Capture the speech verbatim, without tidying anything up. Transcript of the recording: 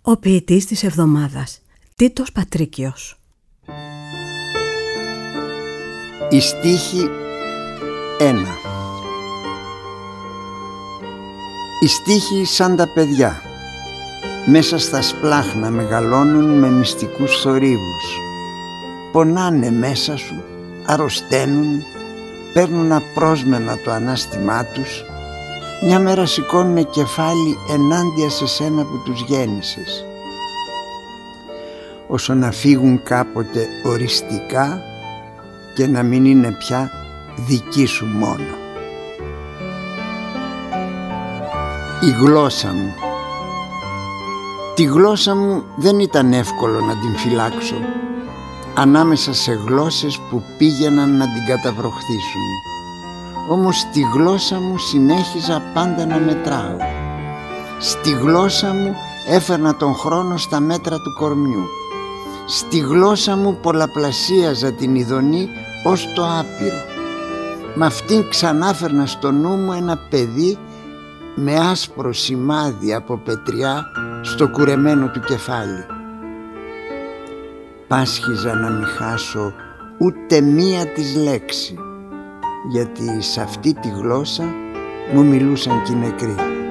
Ο ποιητής της εβδομάδας, Τίτος Πατρίκιος. Η στίχη ένα. Οι στίχοι σαν τα παιδιά, μέσα στα σπλάχνα μεγαλώνουν με μυστικούς θορύβους. Πονάνε μέσα σου, αρρωσταίνουν, παίρνουν απρόσμενα το ανάστημά τους. Μια μέρα σηκώνουνε κεφάλι ενάντια σε σένα που τους γέννησες. Όσο να φύγουν κάποτε οριστικά και να μην είναι πια δική σου μόνο. Η γλώσσα μου. Τη γλώσσα μου δεν ήταν εύκολο να την φυλάξω, ανάμεσα σε γλώσσες που πήγαιναν να την καταβροχθήσουν. Όμως στη γλώσσα μου συνέχιζα πάντα να μετράω. Στη γλώσσα μου έφερνα τον χρόνο στα μέτρα του κορμιού. Στη γλώσσα μου πολλαπλασίαζα την ειδονή ως το άπειρο. Μ' αυτήν ξανάφερνα στο νου μου ένα παιδί με άσπρο σημάδι από πετριά στο κουρεμένο του κεφάλι. Πάσχιζα να μη χάσω ούτε μία της λέξη, γιατί σε αυτή τη γλώσσα μου μιλούσαν κι οι νεκροί.